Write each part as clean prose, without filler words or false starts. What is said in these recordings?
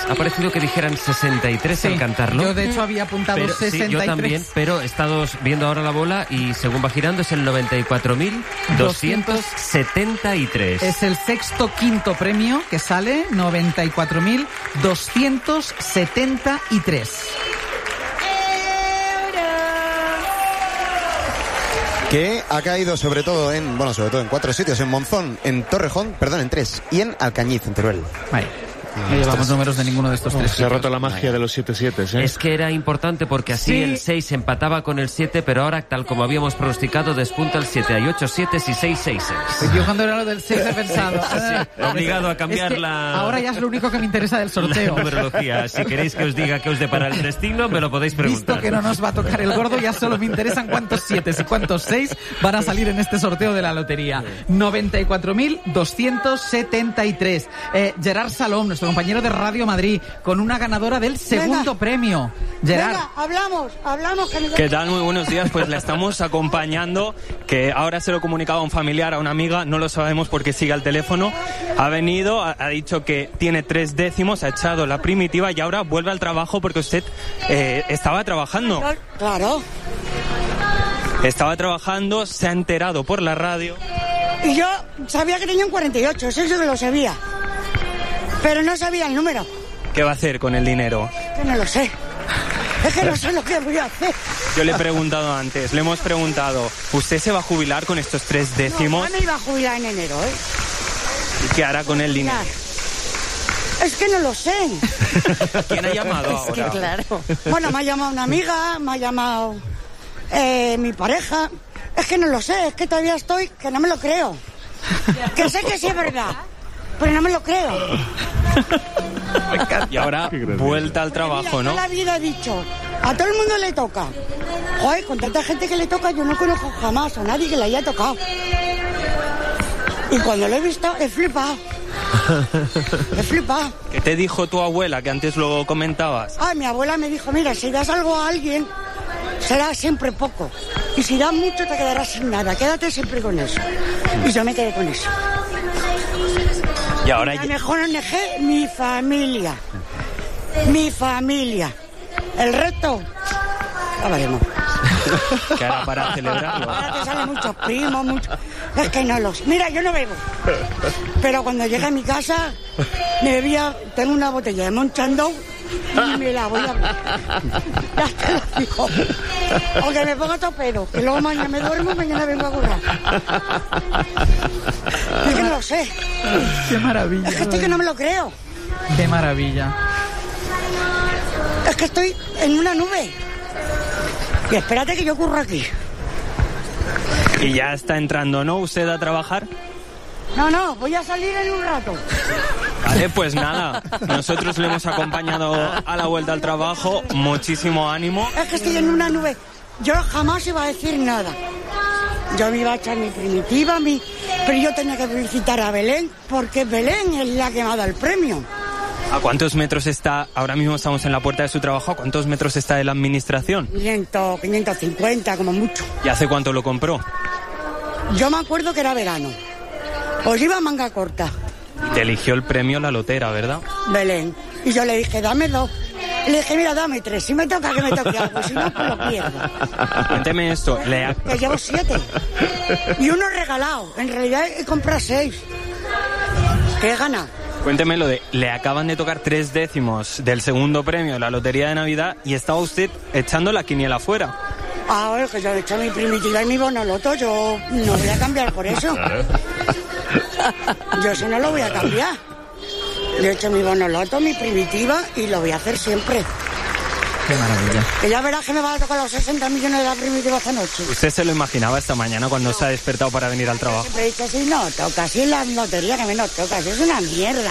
ha parecido que dijeran 63 al cantarlo. Yo de hecho había apuntado 63. Sí, yo también, pero he estado viendo ahora la bola y según va girando es el 94.273. Es el quinto premio que sale, 94.273. Que ha caído sobre todo en 4 sitios, en Monzón, en Torrejón, en 3, y en Alcañiz, en Teruel. Vale. No llevamos números de ninguno de estos tres. Se ha roto la magia de los 7-7, ¿eh? Es que era importante porque así el 6 empataba con el 7, pero ahora, tal como habíamos pronosticado, despunta el 7. Hay 8 7 y 6 6. Yo cuando era lo del 6 he pensado... obligado a cambiar Ahora ya es lo único que me interesa del sorteo. La numerología. Si queréis que os diga qué os depara el destino, me lo podéis preguntar. Visto que no nos va a tocar el gordo, ya solo me interesan cuántos 7 y cuántos 6 van a salir en este sorteo de la lotería. 94.273. Gerard Salom, nuestro compañero de Radio Madrid, con una ganadora del segundo premio. Gerard. Venga, hablamos. ¿Qué tal? Muy buenos días. Pues la estamos acompañando, que ahora se lo comunicaba a un familiar, a una amiga, no lo sabemos porque sigue al teléfono. Ha venido, ha dicho que tiene 3 décimos, ha echado la primitiva y ahora vuelve al trabajo porque usted estaba trabajando. Claro. Estaba trabajando, se ha enterado por la radio. Y yo sabía que tenía un 48, eso sí que lo sabía. Pero no sabía el número. ¿Qué va a hacer con el dinero? Que no lo sé. Es que no sé lo que voy a hacer. Yo le he preguntado antes, le hemos preguntado, ¿usted se va a jubilar con estos 3 décimos? No me iba a jubilar en enero, ¿eh? ¿Y qué hará con el dinero? Es que no lo sé. ¿Quién ha llamado ahora? Es que claro. Bueno, me ha llamado una amiga, me ha llamado mi pareja. Es que no lo sé, es que todavía estoy, que no me lo creo. Que sé que sí es verdad, pero no me lo creo. Y ahora vuelta al trabajo, ¿no? Toda la vida he dicho, a todo el mundo le toca. Joder, con tanta gente que le toca, yo no conozco jamás a nadie que le haya tocado. Y cuando lo he visto, he flipado. ¿Qué te dijo tu abuela, que antes lo comentabas? Mi abuela me dijo, mira, si das algo a alguien, será siempre poco. Y si das mucho, te quedarás sin nada. Quédate siempre con eso. Y yo me quedé con eso. Y ahora la mejor ONG, mi familia. El resto, ya veremos. ¿Qué hará para celebrarlo? Ahora te salen muchos primos, Es que no los... Mira, yo no bebo. Pero cuando llegue a mi casa, tengo una botella de Monchandou y me la voy a abrir. Ya te lo digo. Aunque me ponga topero, que luego mañana me duermo, mañana vengo a currar. Es que no lo sé. Qué maravilla. Es que estoy que no me lo creo. Qué maravilla. Es que estoy en una nube. Y espérate que yo curro aquí. Y ya está entrando, ¿no? ¿Usted a trabajar? No, voy a salir en un rato. Vale, pues nada, nosotros le hemos acompañado a la vuelta al trabajo, muchísimo ánimo. Es que estoy en una nube, yo jamás iba a decir nada. Yo me iba a echar mi primitiva, pero yo tenía que felicitar a Belén, porque Belén es la que me ha dado el premio. ¿A cuántos metros está? Ahora mismo estamos en la puerta de su trabajo. ¿A cuántos metros está de la administración? 550, como mucho. ¿Y hace cuánto lo compró? Yo me acuerdo que era verano. Pues iba a manga corta. Te eligió el premio la lotera, ¿verdad? Belén. Y yo le dije, dame 2. Le dije, mira, dame 3. Si me toca, que me toque algo. Si no, pues lo pierdo. Cuénteme esto. Que llevo 7. Y uno regalado. En realidad he comprado 6. ¿Qué he ganado? Cuénteme lo de, le acaban de tocar 3 décimos del segundo premio de la lotería de Navidad y estaba usted echando la quiniela fuera. Bueno, que yo he hecho mi primitiva y mi bonoloto, yo no voy a cambiar por eso. Yo eso no lo voy a cambiar. Yo he hecho mi bonoloto, mi primitiva y lo voy a hacer siempre. Qué maravilla. Que ya verás que me van a tocar los 60 millones de la primitiva esta noche. ¿Usted se lo imaginaba esta mañana cuando se ha despertado para venir al trabajo? Siempre he dicho, si no toca, si es la lotería que me no toca, si es una mierda.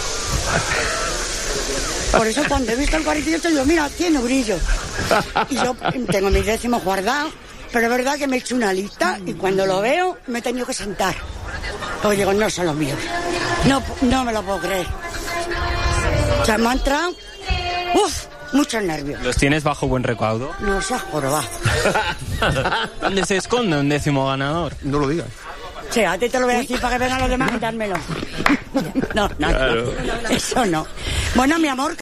Por eso cuando he visto el 48 digo, mira, tiene brillo. Y yo tengo mis décimos guardados, pero es verdad que me he hecho una lista y cuando lo veo me he tenido que sentar. Porque digo, no son los míos. No me lo puedo creer. O sea, me ha entrado... muchos nervios. ¿Los tienes bajo buen recaudo? No seas jorobado. ¿Dónde se esconde un décimo ganador? No lo digas. Sí, a ti te lo voy a decir para que vengan los demás a quitármelo. No, claro. Eso no. Bueno, mi amor...